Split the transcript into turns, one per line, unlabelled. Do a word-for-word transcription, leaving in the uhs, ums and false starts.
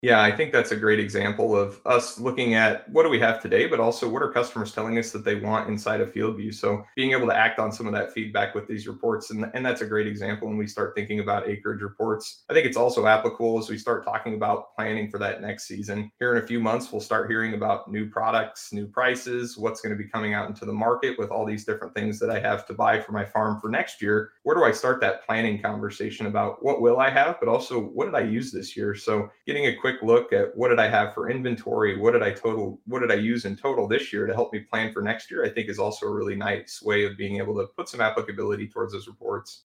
Yeah, I think that's a great example of us looking at what do we have today, but also what are customers telling us that they want inside of FieldView. So being able to act on some of that feedback with these reports, and, and that's a great example when we start thinking about acreage reports. I think it's also applicable as we start talking about planning for that next season. Here in a few months, we'll start hearing about new products, new prices, what's going to be coming out into the market with all these different things that I have to buy for my farm for next year. Where do I start that planning conversation about what will I have, but also what did I use this year? So getting a quick look at what did I have for inventory, what did I total, what did I use in total this year to help me plan for next year, I think is also a really nice way of being able to put some applicability towards those reports.